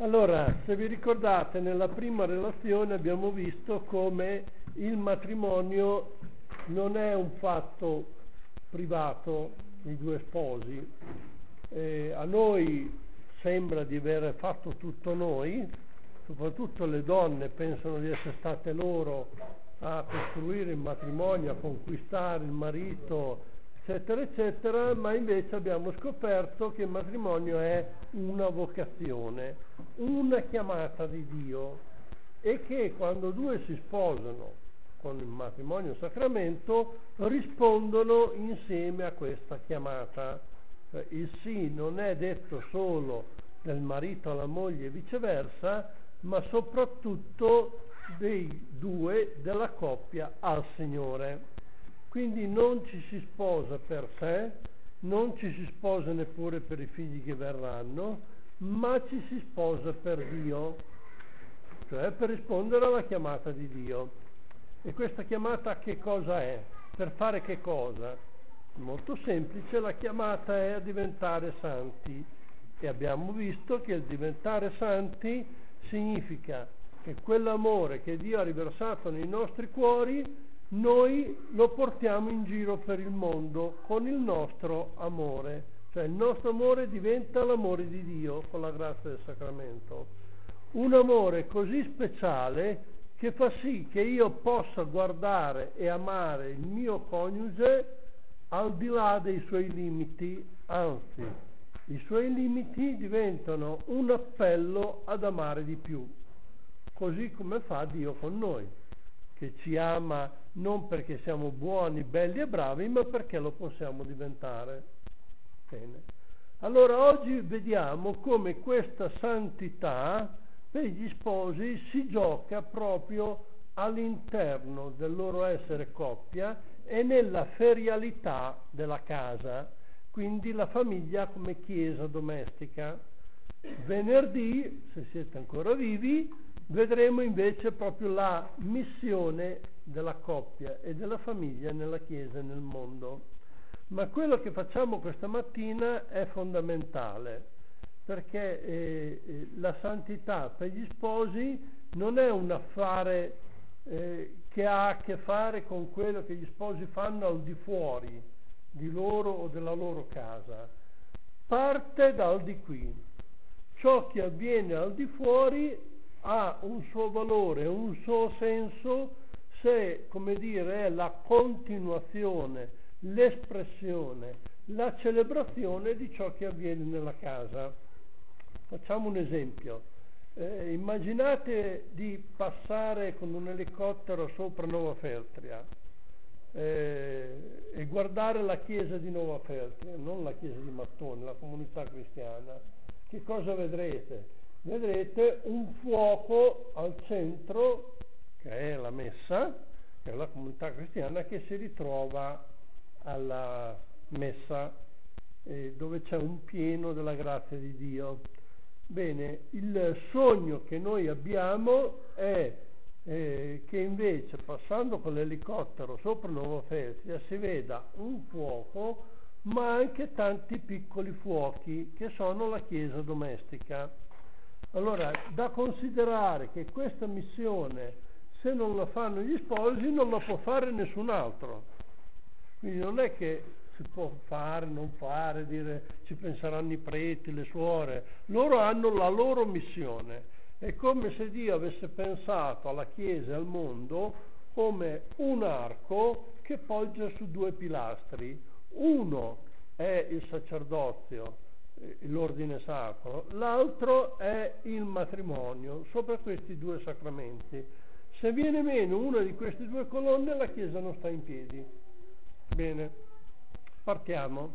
Allora, se vi ricordate, nella prima relazione abbiamo visto come il matrimonio non è un fatto privato di due sposi. A noi sembra di aver fatto tutto noi, soprattutto le donne pensano di essere state loro a costruire il matrimonio, a conquistare il marito, eccetera, eccetera, ma invece abbiamo scoperto che il matrimonio è una vocazione, una chiamata di Dio, e che quando due si sposano con il matrimonio sacramento rispondono insieme a questa chiamata. Il sì non è detto solo del marito alla moglie e viceversa, ma soprattutto dei due, della coppia al Signore. Quindi non ci si sposa per sé, non ci si sposa neppure per i figli che verranno, ma ci si sposa per Dio, cioè per rispondere alla chiamata di Dio. E questa chiamata che cosa è? Per fare che cosa? Molto semplice, la chiamata è a diventare santi, e abbiamo visto che il diventare santi significa che quell'amore che Dio ha riversato nei nostri cuori noi lo portiamo in giro per il mondo con il nostro amore, cioè il nostro amore diventa l'amore di Dio con la grazia del sacramento, un amore così speciale che fa sì che io possa guardare e amare il mio coniuge al di là dei suoi limiti, anzi i suoi limiti diventano un appello ad amare di più, così come fa Dio con noi, che ci ama non perché siamo buoni, belli e bravi, ma perché lo possiamo diventare. Bene. Allora oggi vediamo come questa santità per gli sposi si gioca proprio all'interno del loro essere coppia e nella ferialità della casa, quindi la famiglia come chiesa domestica. Venerdì, se siete ancora vivi, vedremo invece proprio la missione della coppia e della famiglia nella Chiesa e nel mondo. Ma quello che facciamo questa mattina è fondamentale, perché la santità per gli sposi non è un affare che ha a che fare con quello che gli sposi fanno al di fuori di loro o della loro casa. Parte dal di qui. Ciò che avviene al di fuori ha un suo valore, un suo senso se, come dire, è la continuazione, l'espressione, la celebrazione di ciò che avviene nella casa. Facciamo un esempio. Immaginate di passare con un elicottero sopra Nova Feltria e guardare la chiesa di Nova Feltria, non la chiesa di Mattone, la comunità cristiana. Che cosa vedrete? Vedrete un fuoco al centro, che è la messa, che è la comunità cristiana che si ritrova alla messa, dove c'è un pieno della grazia di Dio. Bene, il sogno che noi abbiamo è che invece passando con l'elicottero sopra Nuova Feltria si veda un fuoco, ma anche tanti piccoli fuochi che sono la chiesa domestica. Allora, da considerare che questa missione, se non la fanno gli sposi, non la può fare nessun altro. Quindi non è che si può fare, non fare, dire ci penseranno i preti, le suore. Loro hanno la loro missione. È come se Dio avesse pensato alla Chiesa e al mondo come un arco che poggia su due pilastri. Uno è il sacerdozio, l'ordine sacro, l'altro è il matrimonio, sopra questi due sacramenti. Se viene meno una di queste due colonne, la Chiesa non sta in piedi. Bene, partiamo.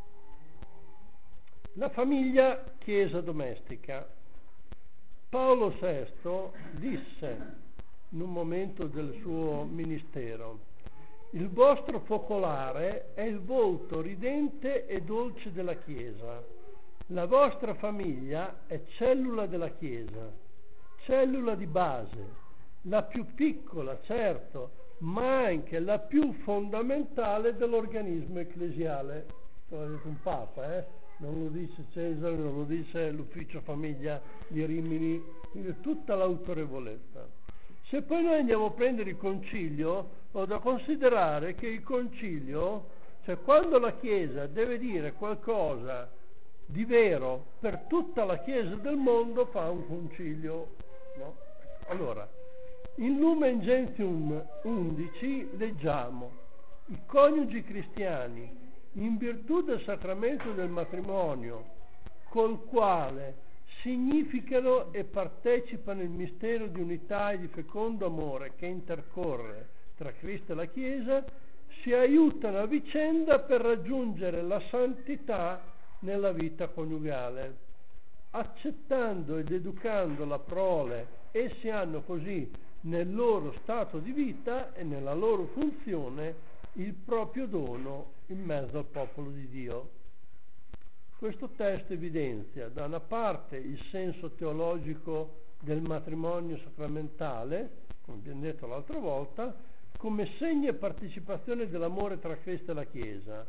La famiglia chiesa domestica. Paolo VI disse in un momento del suo ministero: il vostro focolare è il volto ridente e dolce della Chiesa. La vostra famiglia è cellula della Chiesa, cellula di base, la più piccola, certo, ma anche la più fondamentale dell'organismo ecclesiale. L'ha detto un Papa, non lo dice Cesare, non lo dice l'ufficio famiglia di Rimini, quindi tutta l'autorevolezza. Se poi noi andiamo a prendere il concilio, ho da considerare che il concilio, cioè quando la Chiesa deve dire qualcosa di vero per tutta la Chiesa del mondo, fa un concilio, no? Allora, in Lumen Gentium 11 leggiamo: i coniugi cristiani, in virtù del sacramento del matrimonio, col quale significano e partecipano il mistero di unità e di fecondo amore che intercorre tra Cristo e la Chiesa, si aiutano a vicenda per raggiungere la santità nella vita coniugale, accettando ed educando la prole. Essi hanno così nel loro stato di vita e nella loro funzione il proprio dono in mezzo al popolo di Dio. Questo testo evidenzia da una parte il senso teologico del matrimonio sacramentale, come abbiamo detto l'altra volta, come segno e partecipazione dell'amore tra Cristo e la Chiesa.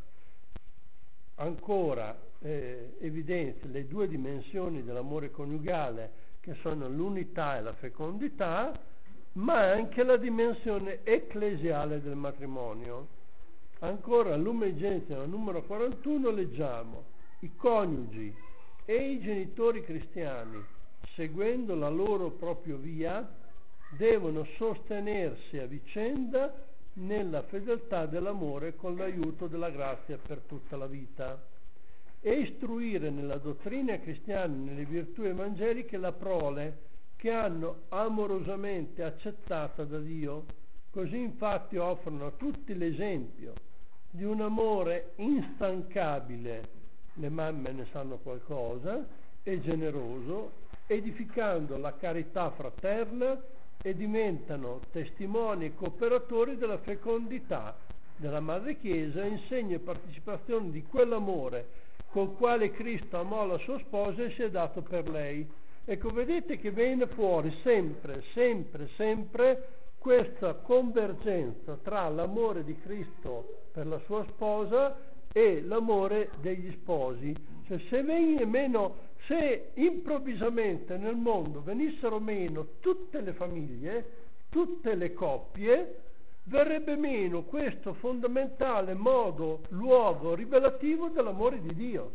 Ancora evidenzia le due dimensioni dell'amore coniugale, che sono l'unità e la fecondità, ma anche la dimensione ecclesiale del matrimonio. Ancora, Lumen Gentium numero 41 leggiamo: i coniugi e i genitori cristiani, seguendo la loro propria via, devono sostenersi a vicenda nella fedeltà dell'amore con l'aiuto della grazia per tutta la vita, e istruire nella dottrina cristiana e nelle virtù evangeliche la prole che hanno amorosamente accettata da Dio. Così infatti offrono a tutti l'esempio di un amore instancabile, le mamme ne sanno qualcosa, e generoso, edificando la carità fraterna, e diventano testimoni e cooperatori della fecondità della Madre Chiesa, in segno e partecipazione di quell'amore col quale Cristo amò la sua sposa e si è dato per lei. Ecco, vedete che viene fuori sempre questa convergenza tra l'amore di Cristo per la sua sposa e l'amore degli sposi. Cioè, se improvvisamente nel mondo venissero meno tutte le famiglie, tutte le coppie, verrebbe meno questo fondamentale luogo rivelativo dell'amore di Dio.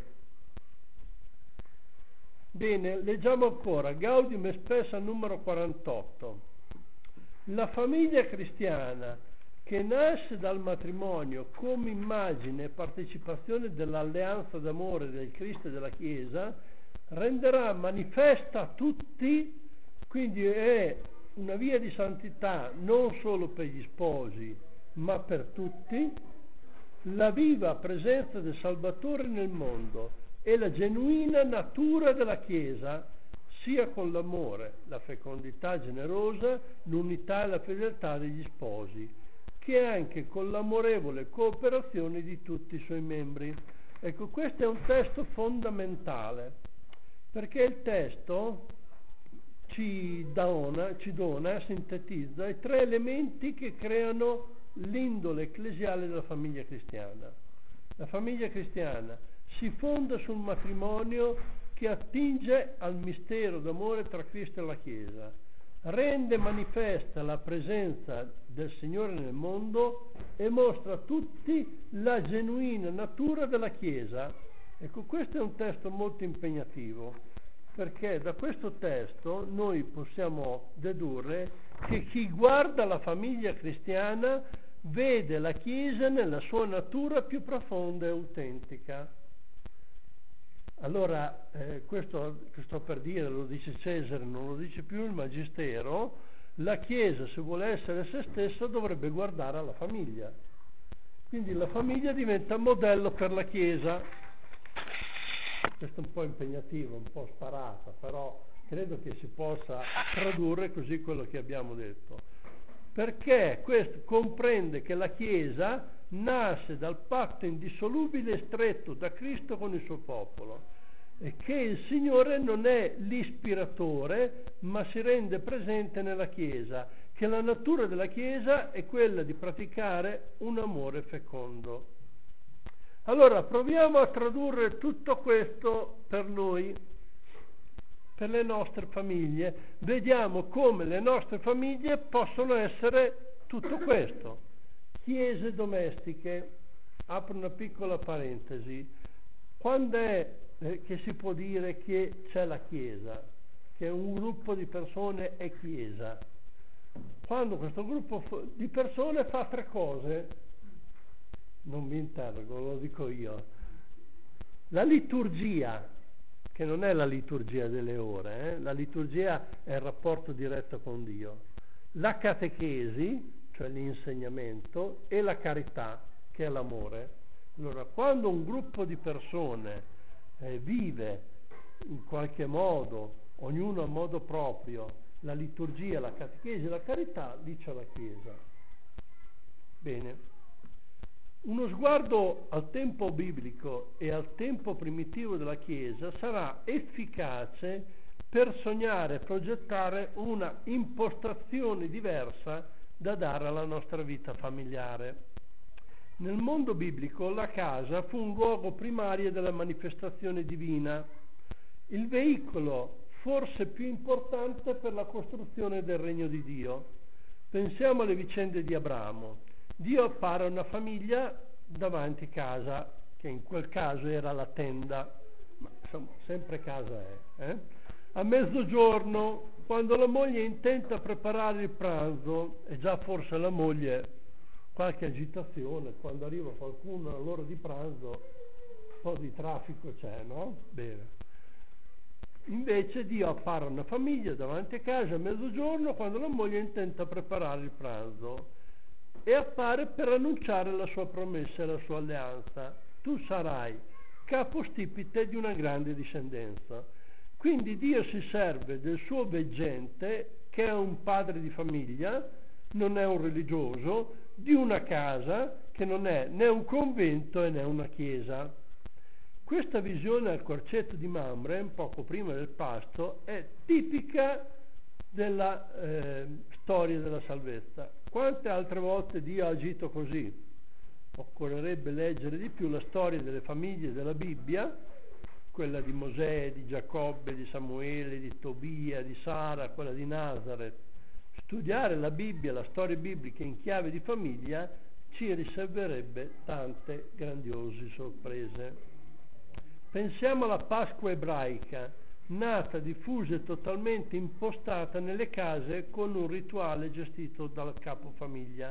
Bene, leggiamo ancora Gaudium et Spes numero 48. La famiglia cristiana, che nasce dal matrimonio come immagine e partecipazione dell'alleanza d'amore del Cristo e della Chiesa, renderà manifesta a tutti, quindi è una via di santità non solo per gli sposi, ma per tutti, la viva presenza del Salvatore nel mondo e la genuina natura della Chiesa, sia con l'amore, la fecondità generosa, l'unità e la fedeltà degli sposi, che anche con l'amorevole cooperazione di tutti i suoi membri. Ecco, questo è un testo fondamentale, perché il testo ci sintetizza i tre elementi che creano l'indole ecclesiale della famiglia cristiana. La famiglia cristiana si fonda sul matrimonio che attinge al mistero d'amore tra Cristo e la Chiesa, rende manifesta la presenza del Signore nel mondo e mostra a tutti la genuina natura della Chiesa. Ecco, questo è un testo molto impegnativo, perché da questo testo noi possiamo dedurre che chi guarda la famiglia cristiana vede la Chiesa nella sua natura più profonda e autentica. Allora, questo che sto per dire lo dice Cesare, non lo dice più il Magistero. La Chiesa, se vuole essere se stessa, dovrebbe guardare alla famiglia. Quindi la famiglia diventa modello per la Chiesa. Questo è un po' impegnativo, un po' sparata, però credo che si possa tradurre così quello che abbiamo detto. Perché questo comprende che la Chiesa nasce dal patto indissolubile e stretto da Cristo con il suo popolo, e che il Signore non è l'ispiratore, ma si rende presente nella Chiesa, che la natura della Chiesa è quella di praticare un amore fecondo. Allora, proviamo a tradurre tutto questo per noi, per le nostre famiglie. Vediamo come le nostre famiglie possono essere tutto questo. Chiese domestiche. Apro una piccola parentesi. Quando è che si può dire che c'è la Chiesa? Che un gruppo di persone è Chiesa? Quando questo gruppo di persone fa tre cose. Non mi interrogo, lo dico io. La liturgia, che non è la liturgia delle ore, la liturgia è il rapporto diretto con Dio. La catechesi, cioè l'insegnamento, e la carità, che è l'amore. Allora, quando un gruppo di persone vive in qualche modo, ognuno a modo proprio, la liturgia, la catechesi e la carità, dice la Chiesa. Bene. Uno sguardo al tempo biblico e al tempo primitivo della Chiesa sarà efficace per sognare e progettare una impostazione diversa da dare alla nostra vita familiare. Nel mondo biblico la casa fu un luogo primario della manifestazione divina, il veicolo forse più importante per la costruzione del regno di Dio. Pensiamo alle vicende di Abramo. Dio appare a una famiglia davanti casa, che in quel caso era la tenda, ma insomma sempre casa è. A mezzogiorno, quando la moglie è intenta a preparare il pranzo, e già forse la moglie qualche agitazione, quando arriva qualcuno all'ora di pranzo, un po' di traffico c'è, no? Bene. Invece Dio appare a una famiglia davanti a casa a mezzogiorno, quando la moglie è intenta a preparare il pranzo, e appare per annunciare la sua promessa e la sua alleanza. Tu sarai capostipite di una grande discendenza. Quindi Dio si serve del suo veggente, che è un padre di famiglia, non è un religioso, di una casa che non è né un convento e né una chiesa. Questa visione al Querceto di Mamre, poco prima del pasto, è tipica della storia della salvezza. Quante altre volte Dio ha agito così? Occorrerebbe leggere di più la storia delle famiglie della Bibbia, quella di Mosè, di Giacobbe, di Samuele, di Tobia, di Sara, quella di Nazareth. Studiare la Bibbia, la storia biblica in chiave di famiglia ci riserverebbe tante grandiose sorprese. Pensiamo alla Pasqua ebraica, nata, diffusa e totalmente impostata nelle case con un rituale gestito dal capofamiglia.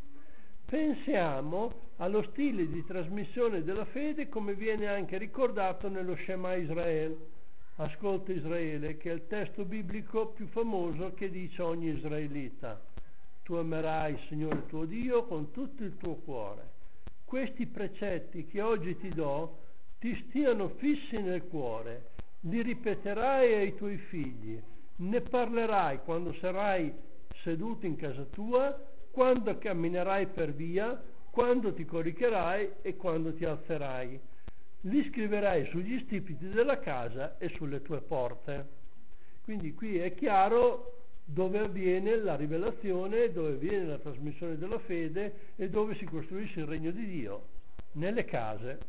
Pensiamo allo stile di trasmissione della fede come viene anche ricordato nello Shema Israel, Ascolta Israele, che è il testo biblico più famoso che dice a ogni israelita: tu amerai il Signore tuo Dio con tutto il tuo cuore. Questi precetti che oggi ti do ti stiano fissi nel cuore, li ripeterai ai tuoi figli, ne parlerai quando sarai seduto in casa tua, quando camminerai per via, quando ti coricherai e quando ti alzerai. Li scriverai sugli stipiti della casa e sulle tue porte. Quindi qui è chiaro dove avviene la rivelazione, dove avviene la trasmissione della fede e dove si costruisce il regno di Dio, nelle case.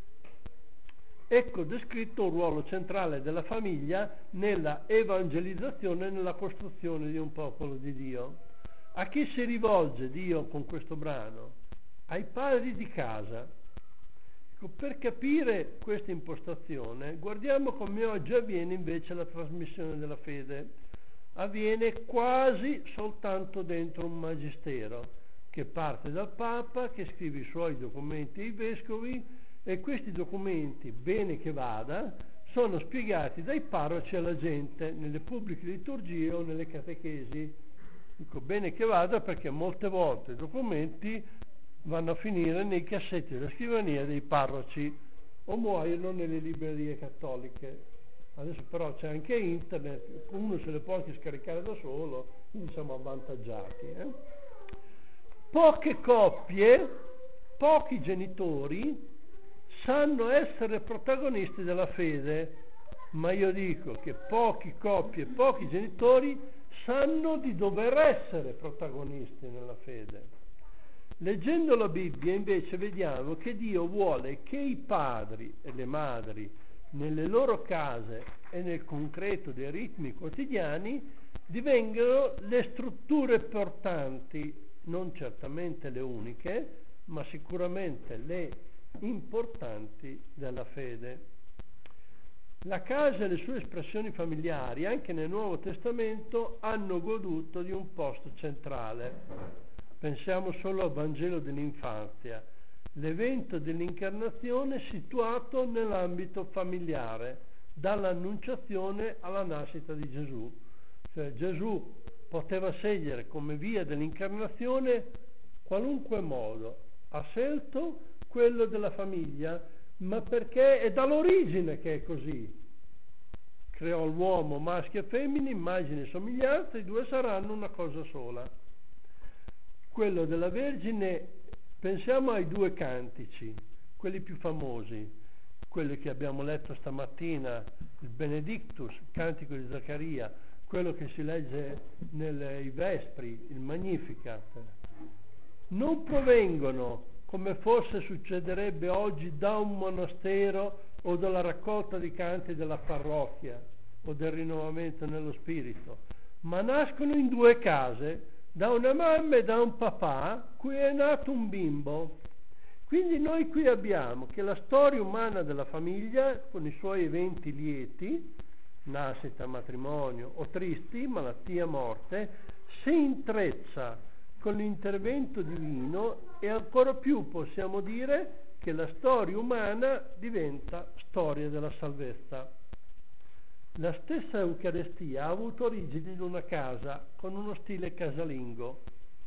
Ecco descritto un ruolo centrale della famiglia nella evangelizzazione e nella costruzione di un popolo di Dio. A chi si rivolge Dio con questo brano? Ai padri di casa. Ecco, per capire questa impostazione, guardiamo come oggi avviene invece la trasmissione della fede. Avviene quasi soltanto dentro un magistero, che parte dal Papa, che scrive i suoi documenti ai vescovi, e questi documenti, bene che vada, sono spiegati dai parroci alla gente nelle pubbliche liturgie o nelle catechesi. Dico bene che vada perché molte volte i documenti vanno a finire nei cassetti della scrivania dei parroci o muoiono nelle librerie cattoliche. Adesso però c'è anche internet, uno se le può anche scaricare da solo, quindi siamo avvantaggiati. Poche coppie, pochi genitori sanno essere protagonisti della fede, ma io dico che pochi coppie, pochi genitori sanno di dover essere protagonisti nella fede. Leggendo la Bibbia invece vediamo che Dio vuole che i padri e le madri nelle loro case e nel concreto dei ritmi quotidiani divengano le strutture portanti, non certamente le uniche, ma sicuramente le importanti della fede. La casa e le sue espressioni familiari, anche nel Nuovo Testamento, hanno goduto di un posto centrale. Pensiamo solo al Vangelo dell'infanzia, l'evento dell'incarnazione situato nell'ambito familiare, dall'annunciazione alla nascita di Gesù. Cioè Gesù poteva scegliere come via dell'incarnazione qualunque modo, ha scelto quello della famiglia, ma perché è dall'origine che è così. Creò l'uomo maschio e femmina, immagine e somiglianza, i due saranno una cosa sola. Quello della Vergine, pensiamo ai due cantici, quelli più famosi, quelli che abbiamo letto stamattina, il Benedictus, il cantico di Zaccaria, quello che si legge nei Vespri, il Magnificat. Non provengono, come forse succederebbe oggi, da un monastero o dalla raccolta di canti della parrocchia o del rinnovamento nello spirito, ma nascono in due case, da una mamma e da un papà, cui è nato un bimbo. Quindi noi qui abbiamo che la storia umana della famiglia, con i suoi eventi lieti, nascita, matrimonio, o tristi, malattia, morte, si intreccia con l'intervento divino e ancora più possiamo dire che la storia umana diventa storia della salvezza. La stessa Eucaristia ha avuto origini in una casa con uno stile casalingo,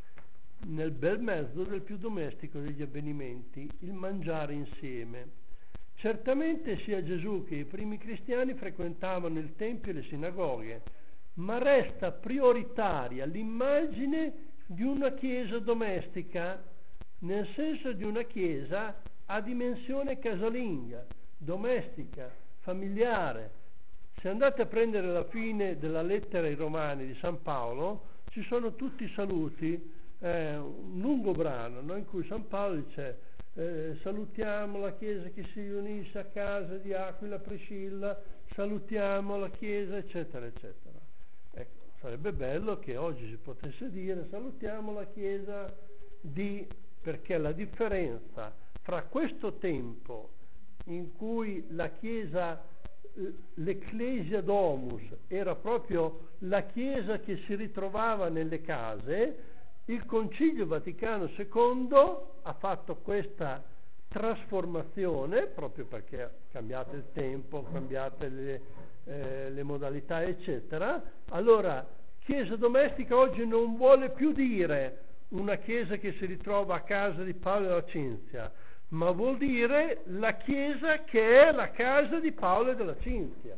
nel bel mezzo del più domestico degli avvenimenti, il mangiare insieme. Certamente sia Gesù che i primi cristiani frequentavano il Tempio e le sinagoghe, ma resta prioritaria l'immagine di una chiesa domestica, nel senso di una chiesa a dimensione casalinga, domestica, familiare. Se andate a prendere la fine della lettera ai Romani di San Paolo, ci sono tutti i saluti, un lungo brano, no? In cui San Paolo dice salutiamo la chiesa che si riunisce a casa di Aquila Priscilla, salutiamo la chiesa, eccetera, eccetera. Ecco, sarebbe bello che oggi si potesse dire salutiamo la chiesa di... perché la differenza fra questo tempo in cui la chiesa, l'Ecclesia Domus, era proprio la chiesa che si ritrovava nelle case, il Concilio Vaticano II ha fatto questa trasformazione proprio perché ha cambiato il tempo, cambiate le modalità, eccetera. Allora, chiesa domestica oggi non vuole più dire una chiesa che si ritrova a casa di Paolo e della Cinzia, ma vuol dire la chiesa che è la casa di Paolo e della Cinzia.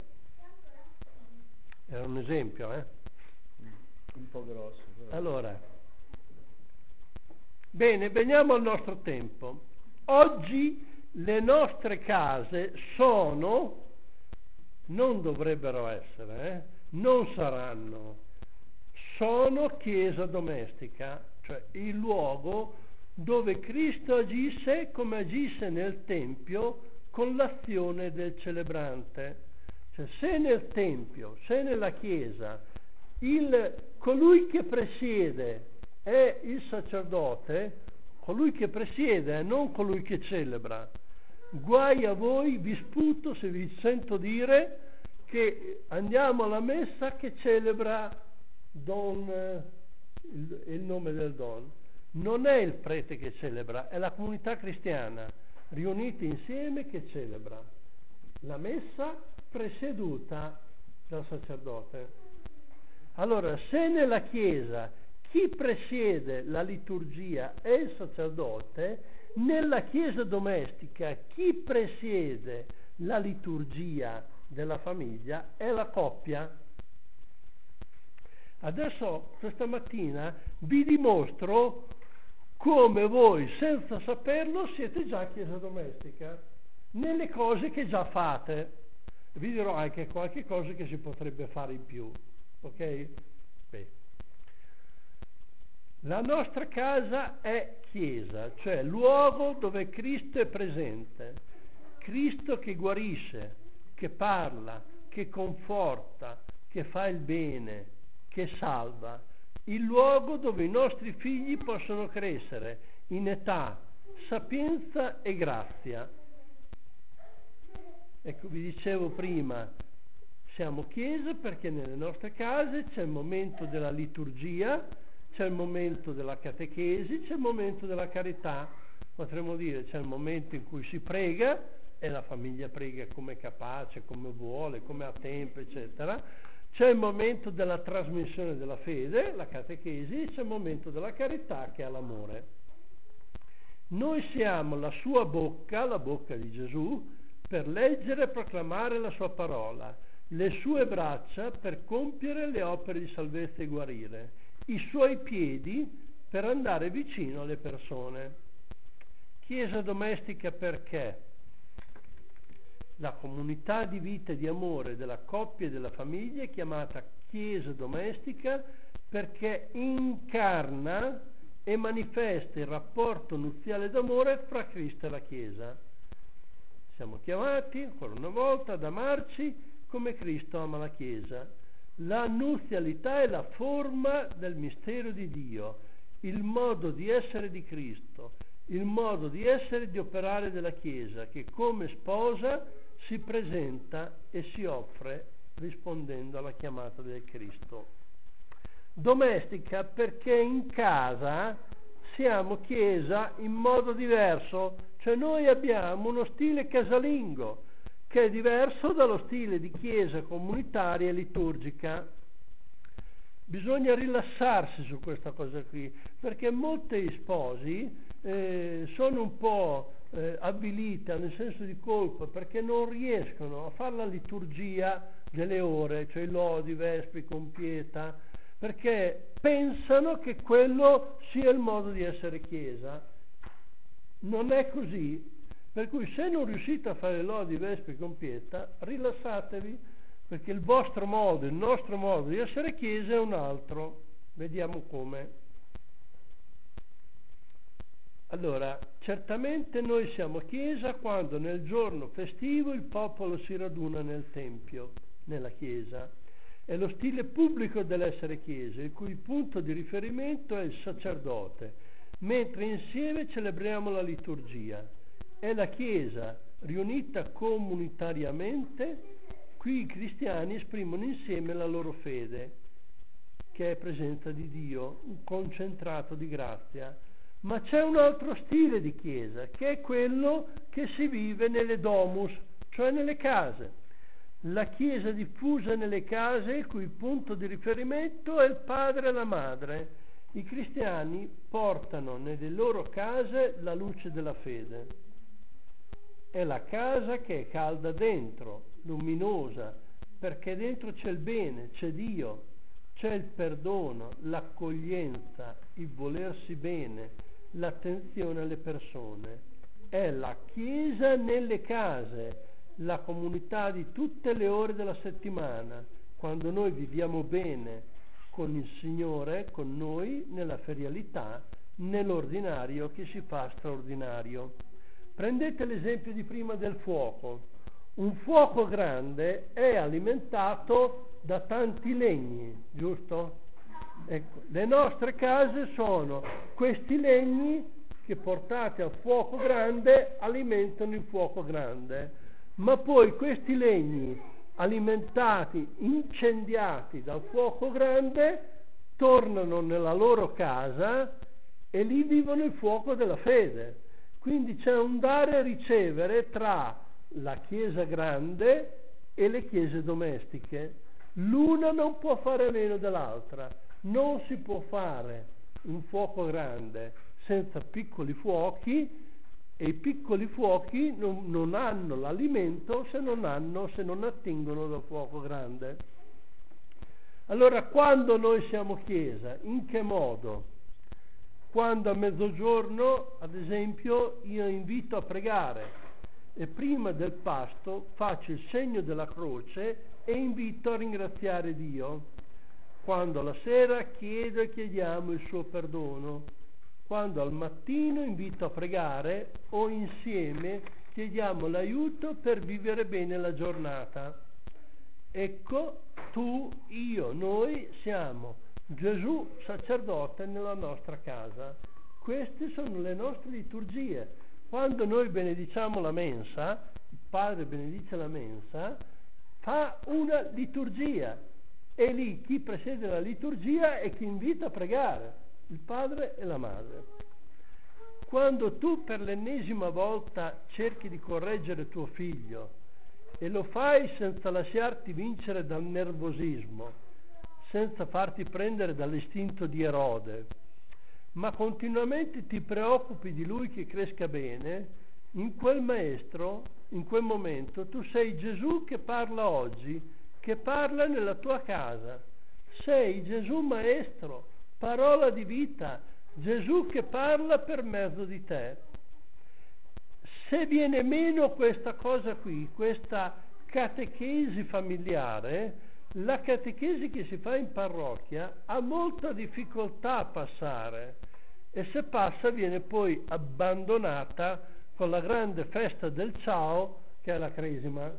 Era un esempio, Un po' grosso. Però. Allora, bene, veniamo al nostro tempo. Oggi le nostre case sono, non dovrebbero essere, non saranno, sono chiesa domestica, cioè il luogo dove Cristo agisse come agisse nel Tempio con l'azione del celebrante. Cioè, se nel Tempio, se nella Chiesa, colui che presiede è il sacerdote, colui che presiede è non colui che celebra. Guai a voi, vi sputo se vi sento dire che andiamo alla messa che celebra il nome del Don. Non è il prete che celebra, è la comunità cristiana riunita insieme che celebra la messa presieduta dal sacerdote. Allora, se nella Chiesa chi presiede la liturgia è il sacerdote, nella Chiesa domestica chi presiede la liturgia della famiglia è la coppia. Adesso, questa mattina, vi dimostro come voi, senza saperlo, siete già Chiesa domestica, nelle cose che già fate. Vi dirò anche qualche cosa che si potrebbe fare in più, ok? Beh. La nostra casa è chiesa, cioè luogo dove Cristo è presente. Cristo che guarisce, che parla, che conforta, che fa il bene, che salva. Il luogo dove i nostri figli possono crescere in età, sapienza e grazia. Ecco, vi dicevo prima, siamo chiesa perché nelle nostre case c'è il momento della liturgia, c'è il momento della catechesi, c'è il momento della carità, potremmo dire c'è il momento in cui si prega e la famiglia prega come è capace, come vuole, come ha tempo, eccetera. C'è il momento della trasmissione della fede, la catechesi, c'è il momento della carità che è l'amore. Noi siamo la sua bocca, la bocca di Gesù, per leggere e proclamare la sua parola, le sue braccia per compiere le opere di salvezza e guarire, i suoi piedi per andare vicino alle persone. Chiesa domestica perché? La comunità di vita e di amore della coppia e della famiglia è chiamata chiesa domestica perché incarna e manifesta il rapporto nuziale d'amore fra Cristo e la Chiesa. Siamo chiamati, ancora una volta, ad amarci come Cristo ama la Chiesa. La nuzialità è la forma del mistero di Dio, il modo di essere di Cristo, il modo di essere e di operare della Chiesa, che come sposa si presenta e si offre rispondendo alla chiamata del Cristo. Domestica perché in casa siamo Chiesa in modo diverso, cioè noi abbiamo uno stile casalingo che è diverso dallo stile di Chiesa comunitaria e liturgica. Bisogna rilassarsi su questa cosa qui, perché molti sposi sono un po' avviliti, hanno il senso di colpa, perché non riescono a fare la liturgia delle ore, cioè lodi, vespri, compieta, perché pensano che quello sia il modo di essere Chiesa. Non è così. Per cui se non riuscite a fare lodi, vespri, compieta, rilassatevi, perché il vostro modo, il nostro modo di essere Chiesa è un altro. Vediamo come. Allora, certamente noi siamo Chiesa quando nel giorno festivo il popolo si raduna nel Tempio, nella Chiesa. È lo stile pubblico dell'essere Chiesa, il cui punto di riferimento è il sacerdote, mentre insieme celebriamo la liturgia. È la Chiesa riunita comunitariamente, qui i cristiani esprimono insieme la loro fede, che è presenza di Dio, un concentrato di grazia. Ma c'è un altro stile di Chiesa, che è quello che si vive nelle domus, cioè nelle case. La Chiesa diffusa nelle case, il cui punto di riferimento è il padre e la madre. I cristiani portano nelle loro case la luce della fede. È la casa che è calda dentro, luminosa, perché dentro c'è il bene, c'è Dio, c'è il perdono, l'accoglienza, il volersi bene, l'attenzione alle persone. È la Chiesa nelle case, la comunità di tutte le ore della settimana, quando noi viviamo bene con il Signore, con noi, nella ferialità, nell'ordinario che si fa straordinario. Prendete l'esempio di prima del fuoco. Un fuoco grande è alimentato da tanti legni, giusto? Ecco, le nostre case sono questi legni che portati al fuoco grande alimentano il fuoco grande, ma poi questi legni alimentati, incendiati dal fuoco grande, tornano nella loro casa e lì vivono il fuoco della fede. Quindi c'è un dare e ricevere tra la Chiesa grande e le chiese domestiche. L'una non può fare meno dell'altra. Non si può fare un fuoco grande senza piccoli fuochi, e i piccoli fuochi non hanno l'alimento se non attingono dal fuoco grande. Allora, quando noi siamo Chiesa, in che modo? Quando a mezzogiorno, ad esempio, io invito a pregare e prima del pasto faccio il segno della croce e invito a ringraziare Dio. quando la sera chiedo e chiediamo il suo perdono, quando al mattino invito a pregare o insieme chiediamo l'aiuto per vivere bene la giornata. Ecco, tu, io, noi siamo Gesù sacerdote nella nostra casa. Queste sono le nostre liturgie. Quando noi benediciamo la mensa, il padre benedice la mensa, fa una liturgia, e lì chi presiede la liturgia è chi invita a pregare, il padre e la madre. Quando tu per l'ennesima volta cerchi di correggere tuo figlio e lo fai senza lasciarti vincere dal nervosismo, senza farti prendere dall'istinto di Erode, ma continuamente ti preoccupi di lui che cresca bene, in quel momento tu sei Gesù che parla oggi, che parla nella tua casa. Sei Gesù maestro, parola di vita, Gesù che parla per mezzo di te. Se viene meno questa cosa qui, questa catechesi familiare, la catechesi che si fa in parrocchia ha molta difficoltà a passare, e se passa viene poi abbandonata con la grande festa del ciao che è la cresima.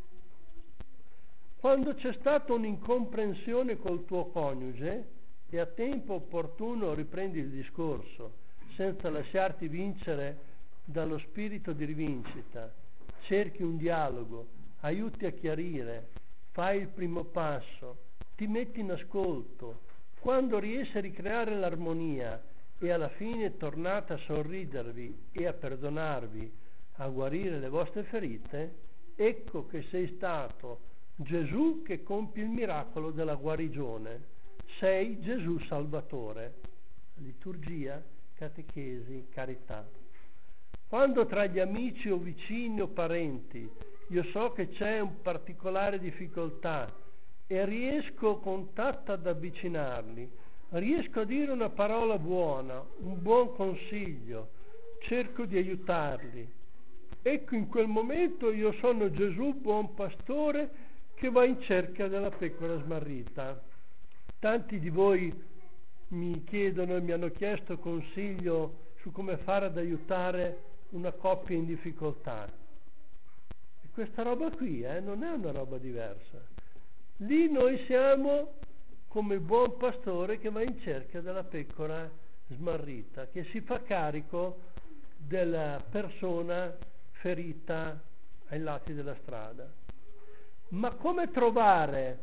Quando c'è stata un'incomprensione col tuo coniuge e a tempo opportuno riprendi il discorso senza lasciarti vincere dallo spirito di rivincita, cerchi un dialogo, aiuti a chiarire, fai il primo passo, ti metti in ascolto, quando riesci a ricreare l'armonia e alla fine tornate a sorridervi e a perdonarvi, a guarire le vostre ferite, ecco che sei stato Gesù che compie il miracolo della guarigione. Sei Gesù Salvatore. Liturgia, catechesi, carità. Quando tra gli amici o vicini o parenti io so che c'è una particolare difficoltà e riesco con tatto ad avvicinarli, riesco a dire una parola buona, un buon consiglio, cerco di aiutarli. Ecco, in quel momento io sono Gesù, buon pastore, che va in cerca della pecora smarrita. Tanti di voi mi chiedono e mi hanno chiesto consiglio su come fare ad aiutare una coppia in difficoltà. E questa roba qui non è una roba diversa. Lì noi siamo come il buon pastore che va in cerca della pecora smarrita, che si fa carico della persona ferita ai lati della strada. Ma come trovare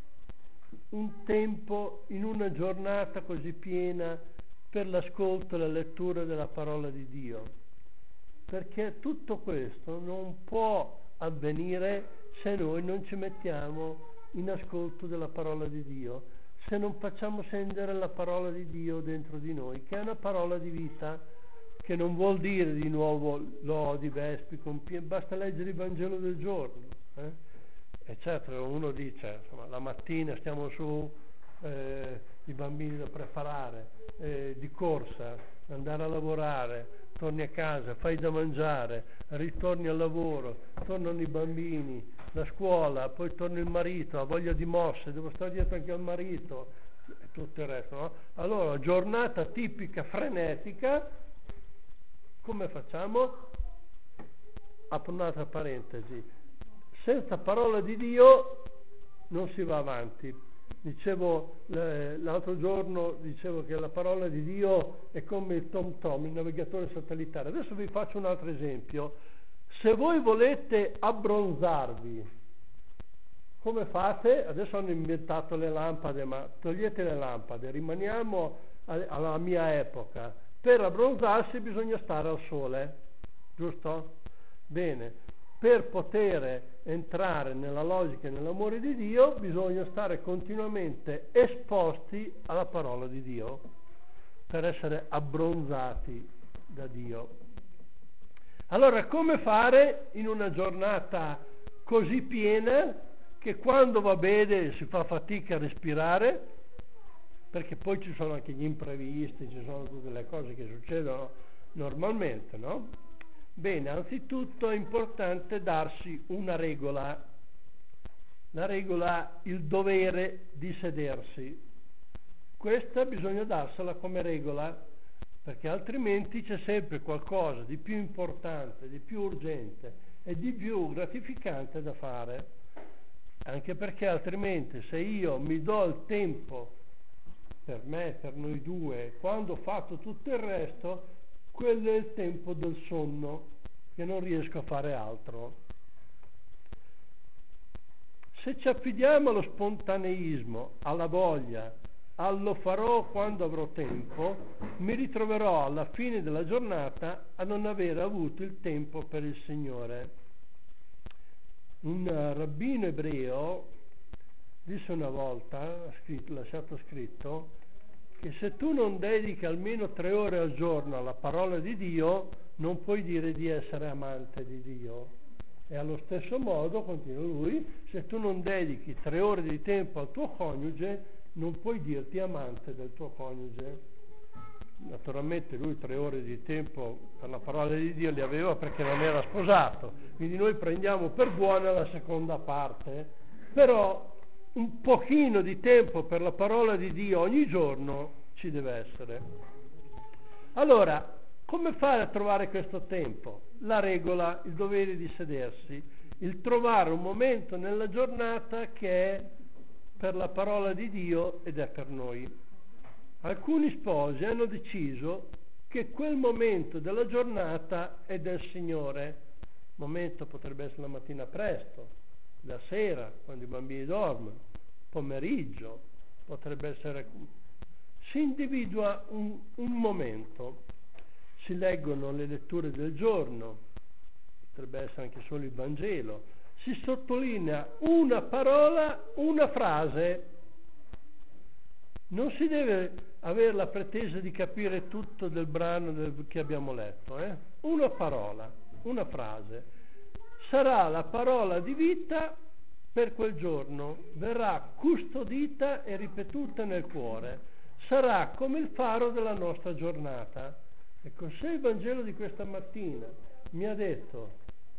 un tempo in una giornata così piena per l'ascolto e la lettura della parola di Dio? Perché tutto questo non può avvenire se noi non ci mettiamo in ascolto della parola di Dio, se non facciamo scendere la parola di Dio dentro di noi, che è una parola di vita, che non vuol dire di nuovo lodi, vespi, basta leggere il Vangelo del giorno, eccetera. Uno dice, insomma, la mattina stiamo su, i bambini da preparare, di corsa, andare a lavorare, torni a casa, fai da mangiare, ritorni al lavoro, tornano i bambini, la scuola, poi torna il marito, ha voglia di mosse, devo stare dietro anche al marito e tutto il resto, no? Allora, giornata tipica frenetica, come facciamo? Apro un'altra parentesi, senza parola di Dio non si va avanti. Dicevo l'altro giorno, dicevo che la parola di Dio è come il TomTom, il navigatore satellitare. Adesso vi faccio un altro esempio. Se voi volete abbronzarvi, come fate? Adesso hanno inventato le lampade, ma togliete le lampade, rimaniamo alla mia epoca. Per abbronzarsi bisogna stare al sole, giusto? Bene. Per poter entrare nella logica e nell'amore di Dio bisogna stare continuamente esposti alla parola di Dio per essere abbronzati da Dio. Allora, come fare in una giornata così piena che quando va bene si fa fatica a respirare, perché poi ci sono anche gli imprevisti, ci sono tutte le cose che succedono normalmente, no? Bene, anzitutto è importante darsi una regola. La regola ha il dovere di sedersi. Questa bisogna darsela come regola, perché altrimenti c'è sempre qualcosa di più importante, di più urgente e di più gratificante da fare. Anche perché altrimenti, se io mi do il tempo per me, per noi due, quando ho fatto tutto il resto, quello è il tempo del sonno, che non riesco a fare altro. Se ci affidiamo allo spontaneismo, alla voglia, allo farò quando avrò tempo, mi ritroverò alla fine della giornata a non aver avuto il tempo per il Signore. Un rabbino ebreo disse una volta, lasciato scritto, che se tu non dedichi almeno 3 ore al giorno alla parola di Dio, non puoi dire di essere amante di Dio. E allo stesso modo, continua lui, se tu non dedichi 3 ore di tempo al tuo coniuge, non puoi dirti amante del tuo coniuge. Naturalmente lui 3 ore di tempo per la parola di Dio li aveva perché non era sposato, quindi noi prendiamo per buona la seconda parte, però un pochino di tempo per la parola di Dio ogni giorno ci deve essere. Allora, come fare a trovare questo tempo? La regola, il dovere di sedersi, il trovare un momento nella giornata che è per la parola di Dio ed è per noi. Alcuni sposi hanno deciso che quel momento della giornata è del Signore. Il momento potrebbe essere la mattina presto, la sera, quando i bambini dormono, pomeriggio, potrebbe essere... Si individua un momento, si leggono le letture del giorno, potrebbe essere anche solo il Vangelo, si sottolinea una parola, una frase. Non si deve avere la pretesa di capire tutto del brano che abbiamo letto, Una parola, una frase. Sarà la parola di vita per quel giorno, verrà custodita e ripetuta nel cuore, sarà come il faro della nostra giornata. Ecco, se il Vangelo di questa mattina mi ha detto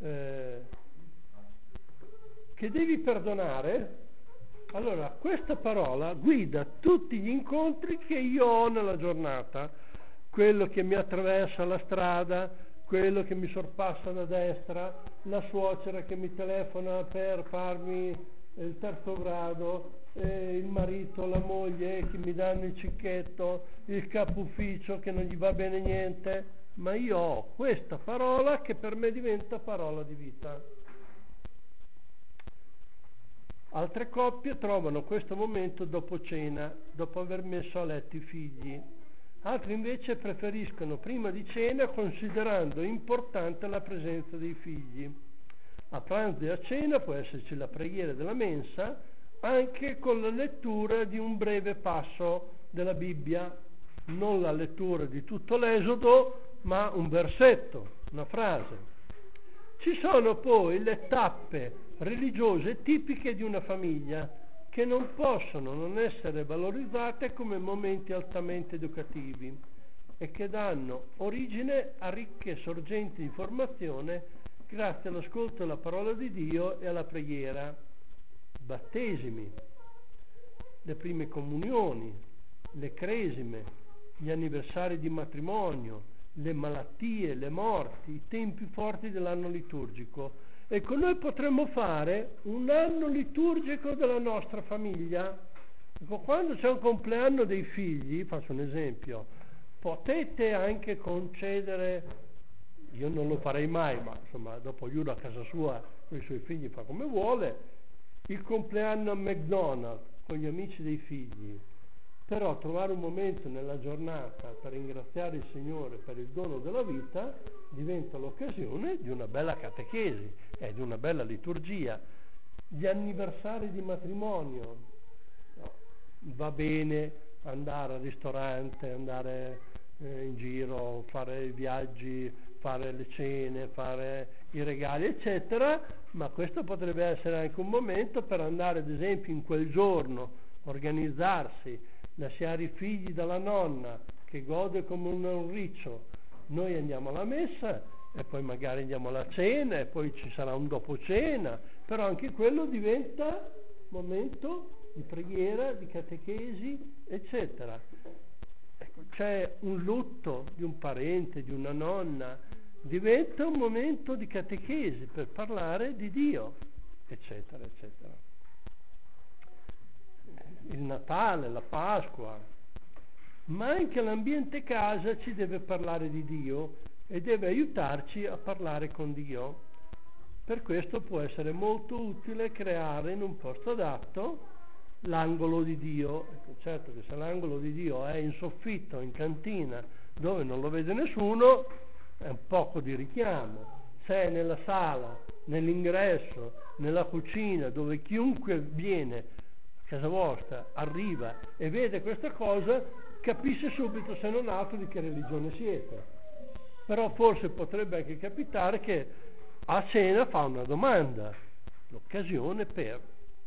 che devi perdonare, allora questa parola guida tutti gli incontri che io ho nella giornata, quello che mi attraversa la strada, quello che mi sorpassa da destra, la suocera che mi telefona per farmi il terzo grado, il marito, la moglie che mi danno il cicchetto, il capo ufficio che non gli va bene niente, ma io ho questa parola che per me diventa parola di vita. Altre coppie trovano questo momento dopo cena, dopo aver messo a letto i figli. Altri invece preferiscono prima di cena, considerando importante la presenza dei figli. A pranzo e a cena può esserci la preghiera della mensa, anche con la lettura di un breve passo della Bibbia, non la lettura di tutto l'Esodo, ma un versetto, una frase. Ci sono poi le tappe religiose tipiche di una famiglia che non possono non essere valorizzate come momenti altamente educativi e che danno origine a ricche sorgenti di formazione grazie all'ascolto della parola di Dio e alla preghiera. Battesimi, le prime comunioni, le cresime, gli anniversari di matrimonio, le malattie, le morti, i tempi forti dell'anno liturgico. Ecco, noi potremmo fare un anno liturgico della nostra famiglia. Ecco, quando c'è un compleanno dei figli, faccio un esempio, potete anche concedere, io non lo farei mai, ma insomma dopo ognuno a casa sua con i suoi figli fa come vuole, il compleanno a McDonald's con gli amici dei figli. Però trovare un momento nella giornata per ringraziare il Signore per il dono della vita diventa l'occasione di una bella catechesi e di una bella liturgia. Gli anniversari di matrimonio, no, va bene andare al ristorante, andare in giro, fare i viaggi, fare le cene, fare i regali eccetera, ma questo potrebbe essere anche un momento per andare ad esempio in quel giorno, organizzarsi, lasciare i figli dalla nonna che gode come un riccio, noi andiamo alla messa e poi magari andiamo alla cena e poi ci sarà un dopo cena, però anche quello diventa momento di preghiera, di catechesi, eccetera. Ecco, c'è un lutto di un parente, di una nonna, diventa un momento di catechesi per parlare di Dio, eccetera, eccetera. Il Natale, la Pasqua, ma anche l'ambiente casa ci deve parlare di Dio e deve aiutarci a parlare con Dio. Per questo può essere molto utile creare in un posto adatto l'angolo di Dio. Ecco, certo che se l'angolo di Dio è in soffitto, in cantina, dove non lo vede nessuno, è un poco di richiamo. Se è nella sala, nell'ingresso, nella cucina, dove chiunque viene a casa vostra, arriva e vede questa cosa, capisce subito, se non altro, di che religione siete. Però forse potrebbe anche capitare che a cena fa una domanda, l'occasione per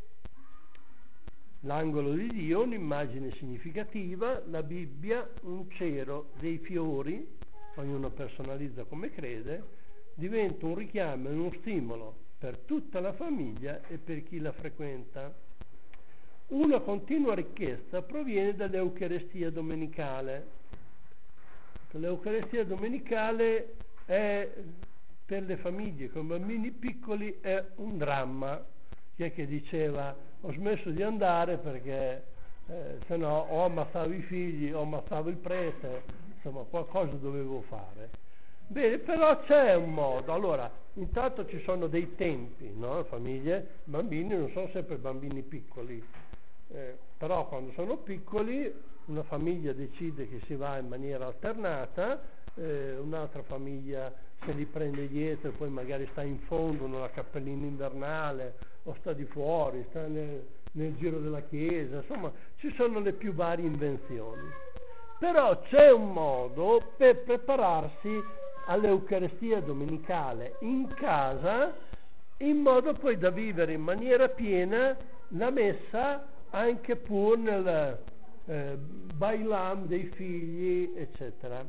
l'angolo di Dio, un'immagine significativa, la Bibbia, un cero, dei fiori, ognuno personalizza come crede, diventa un richiamo e uno stimolo per tutta la famiglia e per chi la frequenta. Una continua richiesta proviene dall'Eucaristia domenicale. L'Eucaristia domenicale è, per le famiglie con bambini piccoli, è un dramma. Chi è che diceva ho smesso di andare perché se no o ammazzavo i figli o ammazzavo il prete, insomma qualcosa dovevo fare. Bene, però c'è un modo. Allora, intanto ci sono dei tempi, no? Famiglie, bambini non sono sempre bambini piccoli, però quando sono piccoli una famiglia decide che si va in maniera alternata, un'altra famiglia se li prende dietro e poi magari sta in fondo nella cappellina invernale o sta di fuori, sta nel giro della chiesa, insomma ci sono le più varie invenzioni. Però c'è un modo per prepararsi all'Eucaristia domenicale in casa, in modo poi da vivere in maniera piena la messa anche pur nel bailam dei figli, eccetera.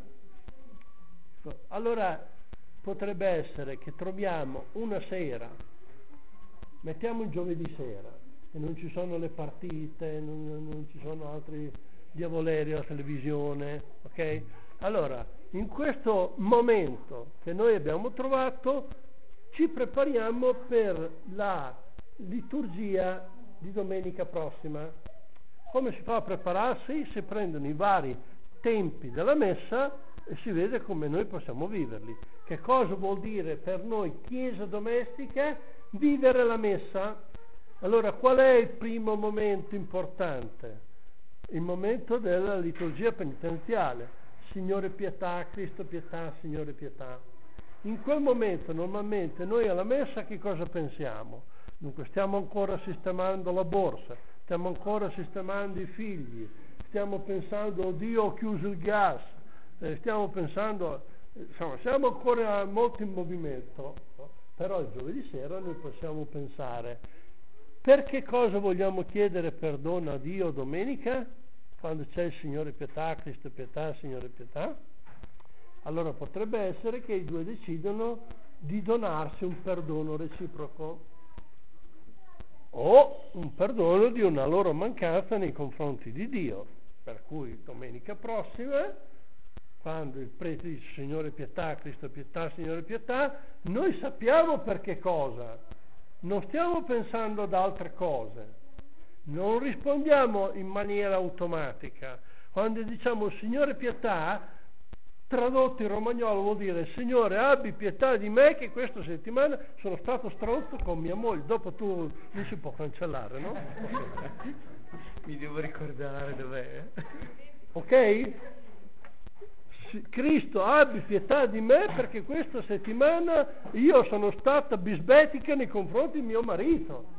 Allora potrebbe essere che troviamo una sera, mettiamo il giovedì sera, e non ci sono le partite, non ci sono altri diavoleri alla televisione, ok? Allora, in questo momento che noi abbiamo trovato, ci prepariamo per la liturgia di domenica prossima. Come si fa a prepararsi? Si prendono i vari tempi della messa e si vede come noi possiamo viverli. Che cosa vuol dire per noi Chiesa domestica vivere la messa? Allora, qual è il primo momento importante? Il momento della liturgia penitenziale. Signore pietà, Cristo pietà, Signore pietà. In quel momento normalmente noi alla messa che cosa pensiamo? Dunque stiamo ancora sistemando la borsa, stiamo ancora sistemando i figli, stiamo pensando oddio ho chiuso il gas, stiamo pensando, insomma siamo ancora molto in movimento, no? Però il giovedì sera noi possiamo pensare per che cosa vogliamo chiedere perdono a Dio domenica? Quando c'è il Signore pietà, Cristo pietà, Signore pietà, allora potrebbe essere che i due decidono di donarsi un perdono reciproco o un perdono di una loro mancanza nei confronti di Dio. Per cui domenica prossima, quando il prete dice Signore pietà, Cristo pietà, Signore pietà, noi sappiamo per che cosa, non stiamo pensando ad altre cose. Non rispondiamo in maniera automatica. Quando diciamo Signore pietà, tradotto in romagnolo vuol dire Signore abbi pietà di me che questa settimana sono stato stronzo con mia moglie. Dopo tu non si può cancellare, no? Mi devo ricordare dov'è. Ok? Cristo abbi pietà di me perché questa settimana io sono stata bisbetica nei confronti di mio marito.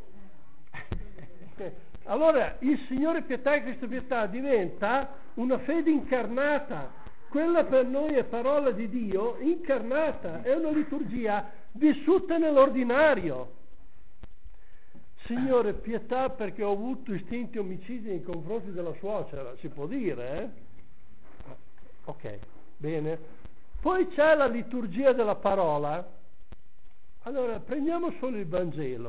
Allora il Signore pietà e Cristo pietà diventa una fede incarnata. Quella per noi è parola di Dio incarnata, è una liturgia vissuta nell'ordinario. Signore pietà perché ho avuto istinti omicidi nei confronti della suocera, si può dire, Ok, bene. Poi c'è la liturgia della parola. Allora prendiamo solo il Vangelo.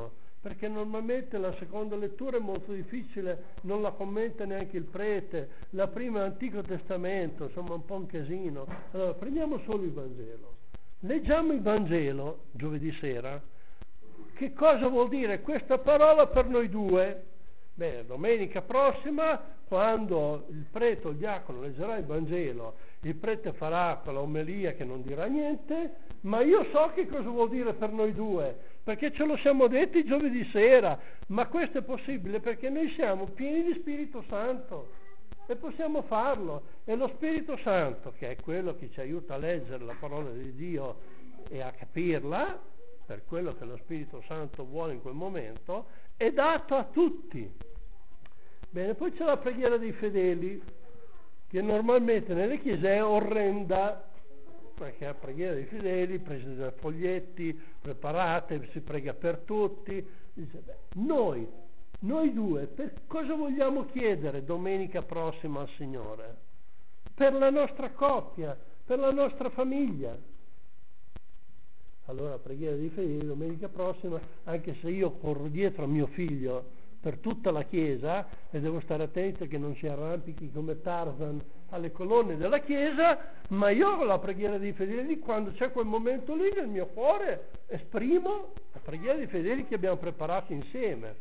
perché normalmente la seconda lettura è molto difficile, non la commenta neanche il prete, la prima è Antico Testamento, insomma un po' un casino. Allora prendiamo solo il Vangelo, leggiamo il Vangelo giovedì sera. Che cosa vuol dire questa parola per noi due? Bene, domenica prossima, quando il prete o il diacono leggerà il Vangelo, il prete farà quella omelia che non dirà niente, ma io so che cosa vuol dire per noi due, perché ce lo siamo detti giovedì sera, ma questo è possibile perché noi siamo pieni di Spirito Santo e possiamo farlo. E lo Spirito Santo, che è quello che ci aiuta a leggere la parola di Dio e a capirla, per quello che lo Spirito Santo vuole in quel momento, è dato a tutti. Bene, poi c'è la preghiera dei fedeli, che normalmente nelle chiese è orrenda, perché la preghiera dei fedeli, presi dai foglietti, preparate, si prega per tutti. Dice, noi due, per cosa vogliamo chiedere domenica prossima al Signore? Per la nostra coppia, per la nostra famiglia. Allora, preghiera dei fedeli domenica prossima, anche se io corro dietro a mio figlio per tutta la chiesa e devo stare attento che non si arrampichi come Tarzan alle colonne della chiesa, ma io con la preghiera dei fedeli, quando c'è quel momento lì nel mio cuore, esprimo la preghiera dei fedeli che abbiamo preparato insieme.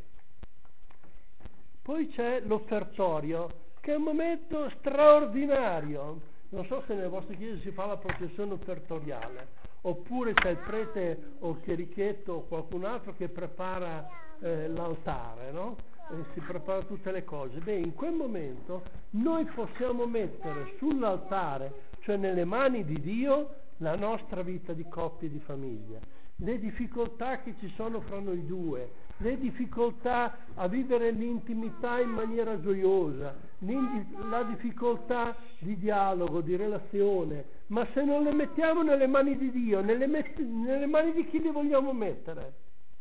Poi c'è l'offertorio, che è un momento straordinario. Non so se nelle vostre chiese si fa la processione offertoriale, oppure c'è il prete o il chierichetto o qualcun altro che prepara l'altare, no? Si prepara tutte le cose. Beh, in quel momento noi possiamo mettere sull'altare, cioè nelle mani di Dio, la nostra vita di coppia e di famiglia, le difficoltà che ci sono fra noi due, le difficoltà a vivere l'intimità in maniera gioiosa, la difficoltà di dialogo, di relazione, ma se non le mettiamo nelle mani di Dio, nelle mani di chi le vogliamo mettere?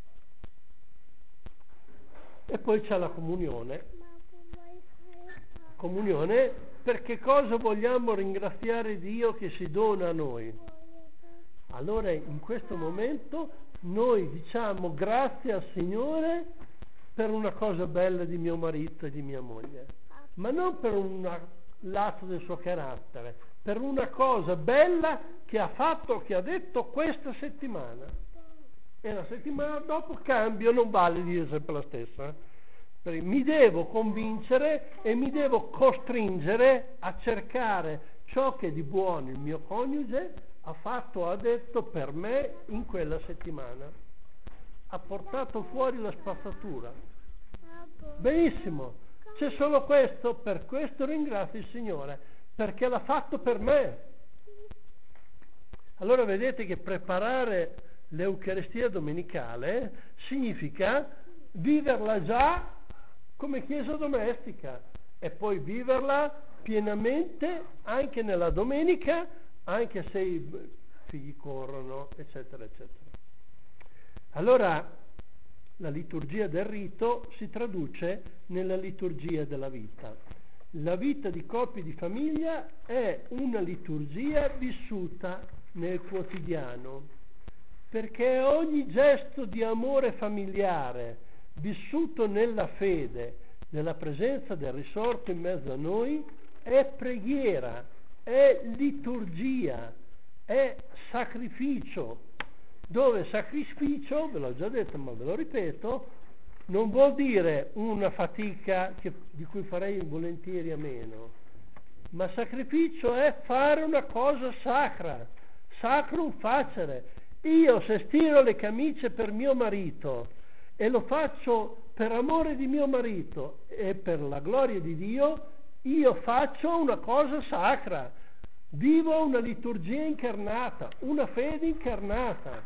E poi c'è la comunione. Comunione, per che cosa vogliamo ringraziare Dio che si dona a noi? Allora in questo momento noi diciamo grazie al Signore per una cosa bella di mio marito e di mia moglie, ma non per un lato del suo carattere, per una cosa bella che ha fatto, che ha detto questa settimana. E la settimana dopo cambio, non vale dire sempre la stessa. Perché mi devo convincere e mi devo costringere a cercare ciò che di buono il mio coniuge ha fatto, ha detto per me in quella settimana. Ha portato fuori la spazzatura. Benissimo, c'è solo questo, per questo ringrazio il Signore, perché l'ha fatto per me. Allora vedete che preparare l'Eucaristia domenicale significa viverla già come chiesa domestica e poi viverla pienamente anche nella domenica, anche se i figli corrono, eccetera, eccetera. Allora la liturgia del rito si traduce nella liturgia della vita. La vita di coppia e di famiglia è una liturgia vissuta nel quotidiano, perché ogni gesto di amore familiare vissuto nella fede, nella presenza del risorto in mezzo a noi, è preghiera, è liturgia, è sacrificio, dove sacrificio, ve l'ho già detto ma ve lo ripeto, non vuol dire una fatica di cui farei volentieri a meno, ma sacrificio è fare una cosa sacra, sacrum facere. Io se stiro le camicie per mio marito e lo faccio per amore di mio marito e per la gloria di Dio, io faccio una cosa sacra, vivo una liturgia incarnata, una fede incarnata.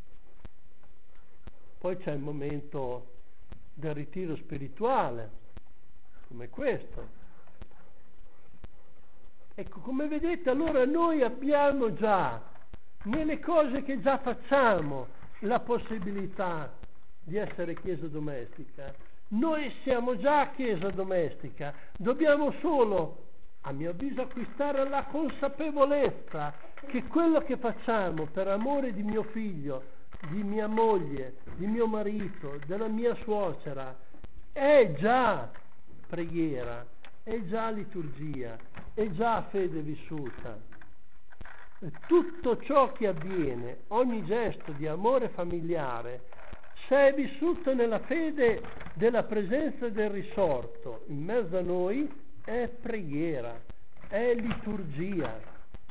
Poi c'è il momento del ritiro spirituale, come questo. Ecco, come vedete, allora noi abbiamo già, nelle cose che già facciamo, la possibilità di essere chiesa domestica. Noi siamo già chiesa domestica, dobbiamo solo, a mio avviso, acquistare la consapevolezza che quello che facciamo per amore di mio figlio, di mia moglie, di mio marito, della mia suocera, è già preghiera, è già liturgia, è già fede vissuta. E tutto ciò che avviene, ogni gesto di amore familiare, se è vissuto nella fede della presenza del risorto in mezzo a noi, è preghiera, è liturgia.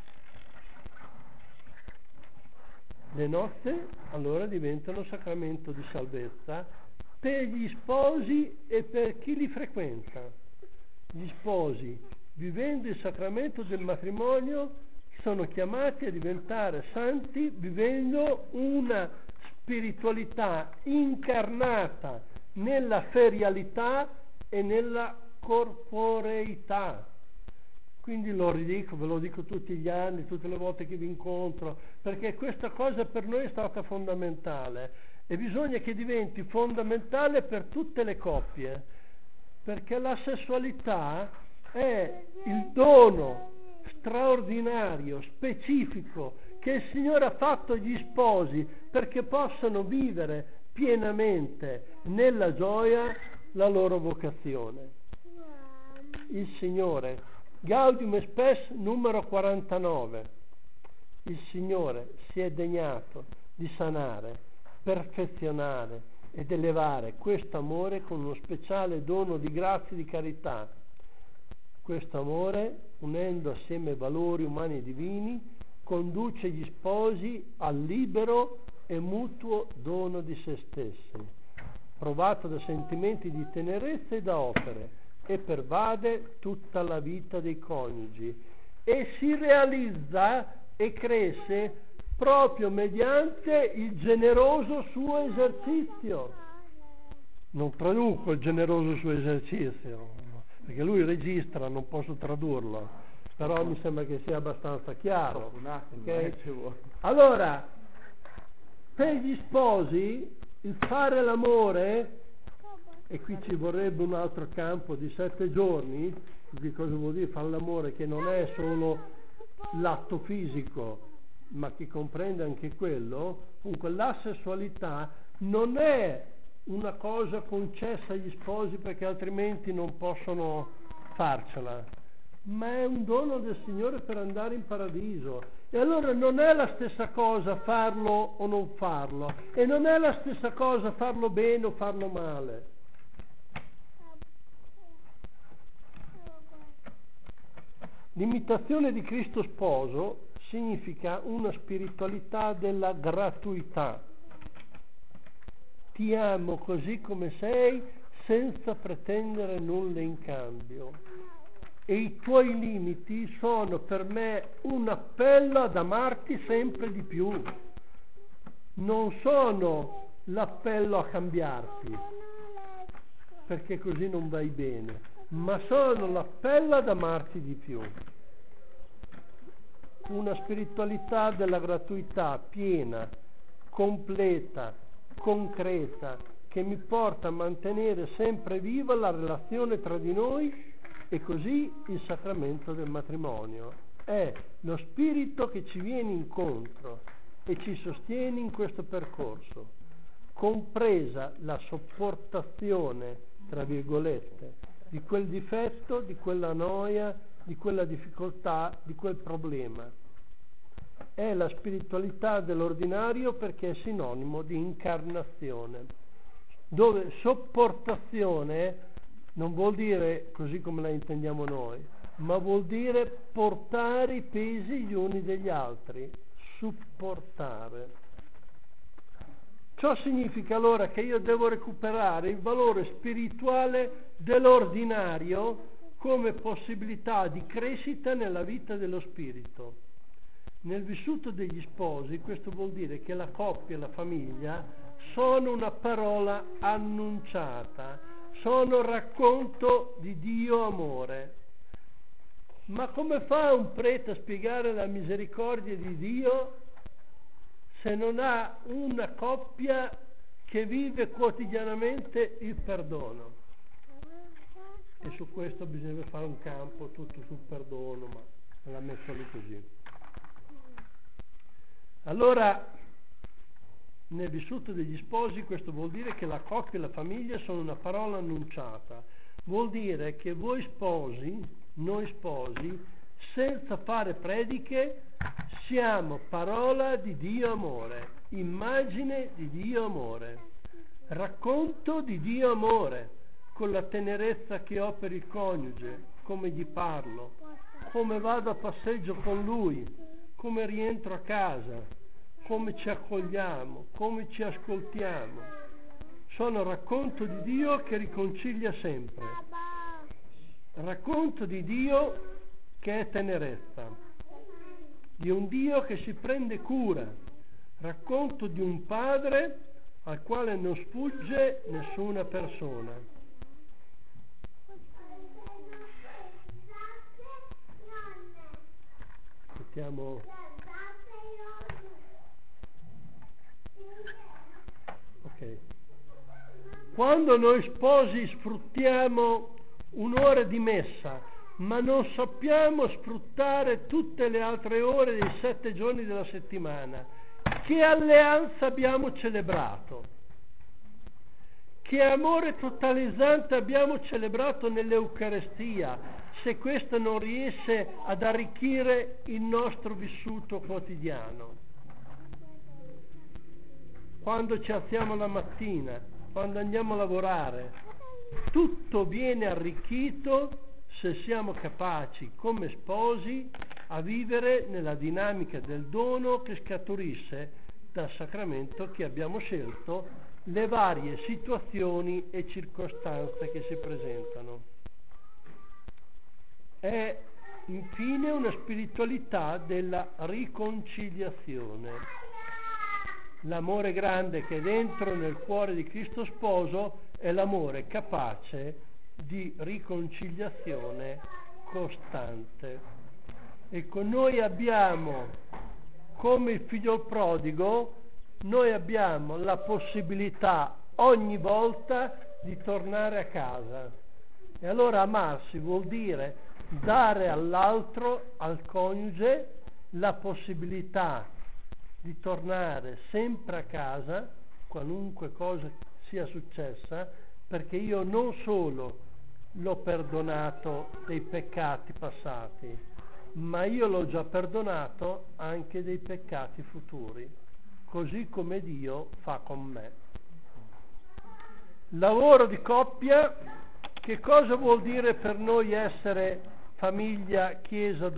Le nozze allora diventano sacramento di salvezza per gli sposi e per chi li frequenta. Gli sposi, vivendo il sacramento del matrimonio, sono chiamati a diventare santi vivendo una spiritualità incarnata nella ferialità e nella corporeità. Quindi lo ridico, ve lo dico tutti gli anni, tutte le volte che vi incontro, perché questa cosa per noi è stata fondamentale e bisogna che diventi fondamentale per tutte le coppie, perché la sessualità è il dono straordinario, specifico, che il Signore ha fatto agli sposi perché possano vivere pienamente nella gioia la loro vocazione. Il Signore, Gaudium et Spes numero 49, il Signore si è degnato di sanare, perfezionare ed elevare questo amore con uno speciale dono di grazia e di carità. Questo amore, unendo assieme valori umani e divini, conduce gli sposi al libero e mutuo dono di se stessi, provato da sentimenti di tenerezza e da opere, e pervade tutta la vita dei coniugi e si realizza e cresce proprio mediante il generoso suo esercizio. Non traduco il generoso suo esercizio, perché lui registra, non posso tradurlo, però mi sembra che sia abbastanza chiaro. Okay? Allora, per gli sposi il fare l'amore, e qui ci vorrebbe un altro campo di 7 giorni, di cosa vuol dire fare l'amore, che non è solo l'atto fisico, ma che comprende anche quello. Comunque la sessualità non è una cosa concessa agli sposi perché altrimenti non possono farcela, ma è un dono del Signore per andare in paradiso. E allora non è la stessa cosa farlo o non farlo, e non è la stessa cosa farlo bene o farlo male. L'imitazione di Cristo sposo significa una spiritualità della gratuità. Ti amo così come sei, senza pretendere nulla in cambio. E i tuoi limiti sono per me un appello ad amarti sempre di più. Non sono l'appello a cambiarti, perché così non vai bene, ma sono l'appello ad amarti di più. Una spiritualità della gratuità piena, completa, concreta, che mi porta a mantenere sempre viva la relazione tra di noi, e così il sacramento del matrimonio. È lo spirito che ci viene incontro e ci sostiene in questo percorso, compresa la sopportazione, tra virgolette, di quel difetto, di quella noia, di quella difficoltà, di quel problema. È la spiritualità dell'ordinario perché è sinonimo di incarnazione, dove sopportazione non vuol dire così come la intendiamo noi, ma vuol dire portare i pesi gli uni degli altri, supportare. Ciò significa allora che io devo recuperare il valore spirituale dell'ordinario come possibilità di crescita nella vita dello spirito. Nel vissuto degli sposi questo vuol dire che la coppia e la famiglia sono una parola annunciata, sono racconto di Dio amore. Ma come fa un prete a spiegare la misericordia di Dio se non ha una coppia che vive quotidianamente il perdono? E su questo bisogna fare un campo tutto sul perdono, ma me la metto lì così. Allora, Nel vissuto degli sposi questo vuol dire che la coppia e la famiglia sono una parola annunciata. Vuol dire che voi sposi, noi sposi, senza fare prediche, siamo parola di Dio amore, immagine di Dio amore, racconto di Dio amore, con la tenerezza che ho per il coniuge, come gli parlo, come vado a passeggio con lui, come rientro a casa, come ci accogliamo, come ci ascoltiamo. Sono racconto di Dio che riconcilia sempre, racconto di Dio che è tenerezza, di un Dio che si prende cura, racconto di un Padre al quale non sfugge nessuna persona. Mettiamo... ok. Quando noi sposi sfruttiamo un'ora di messa, ma non sappiamo sfruttare tutte le altre ore dei 7 giorni della settimana, che alleanza abbiamo celebrato? Che amore totalizzante abbiamo celebrato nell'Eucarestia, se questo non riesce ad arricchire il nostro vissuto quotidiano? Quando ci alziamo la mattina, quando andiamo a lavorare, tutto viene arricchito se siamo capaci come sposi a vivere nella dinamica del dono che scaturisce dal sacramento che abbiamo scelto, le varie situazioni e circostanze che si presentano. È infine una spiritualità della riconciliazione. L'amore grande che è dentro nel cuore di Cristo Sposo è l'amore capace di riconciliazione costante. Ecco, noi abbiamo, come il figlio prodigo, noi abbiamo la possibilità ogni volta di tornare a casa. E allora amarsi vuol dire dare all'altro, al coniuge, la possibilità di tornare sempre a casa, qualunque cosa sia successa, perché io non solo l'ho perdonato dei peccati passati, ma io l'ho già perdonato anche dei peccati futuri, così come Dio fa con me. Lavoro di coppia, che cosa vuol dire per noi essere famiglia, chiesa,